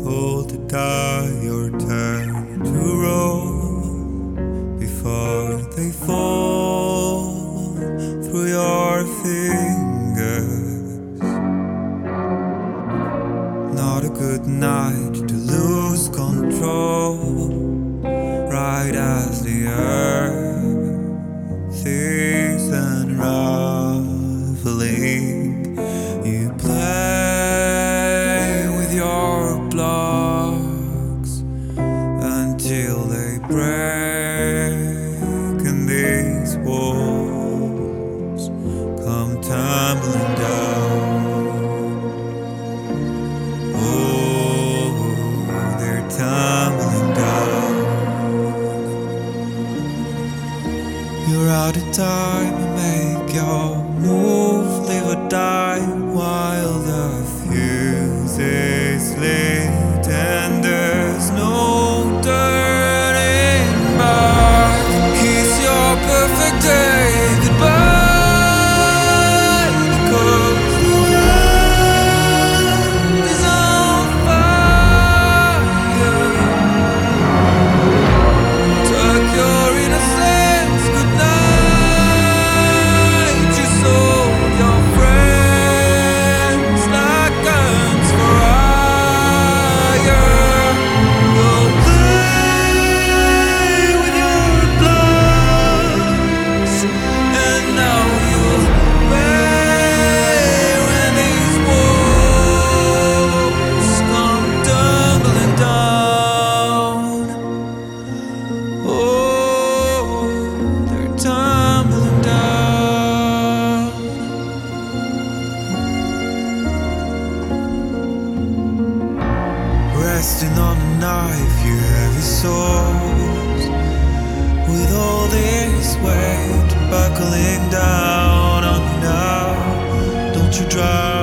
Hold the die your turn to roll before they fall through your fingers. Not a good night to lose control, right as the earth is unraveling. You play with your blocks until they break, and these walls come tumbling down. Oh, they're tumbling down. You're out of time to make your move, live or die while the fuse is lit and there's no turning back. Kiss your perfect day goodbye, because the world is on fire. Tuck your innocence goodnight. You sold your friends like guns for hire. You'll play with your bloods, and now you'll pay when these walls come tumbling down. Oh, they're tumbling down. Resting on a knife, you heavy souls, with all this weight buckling down on you now. Don't you drive